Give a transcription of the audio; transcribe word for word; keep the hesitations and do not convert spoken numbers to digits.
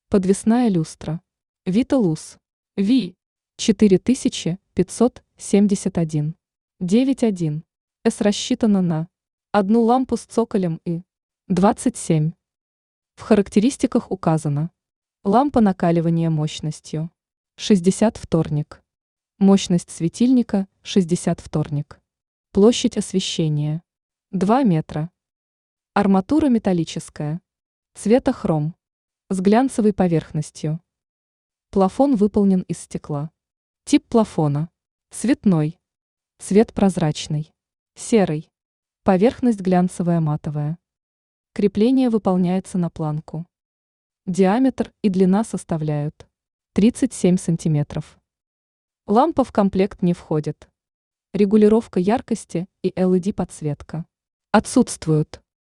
Подвесная люстра. Виталус. Ви. четыре тысячи пятьсот семьдесят один. девять один. С рассчитана на одну лампу с цоколем и двадцать семь. В характеристиках указано: лампа накаливания мощностью шестьдесят вторник. Мощность светильника шестьдесят вторник. Площадь освещения два метра. Арматура металлическая. Цвета хром. С глянцевой поверхностью. Плафон выполнен из стекла. Тип плафона. Цветной. Цвет прозрачный. Серый. Поверхность глянцевая матовая. Крепление выполняется на планку. Диаметр и длина составляют тридцать семь сантиметров. Лампа в комплект не входит. Регулировка яркости и эл и ди подсветка отсутствуют.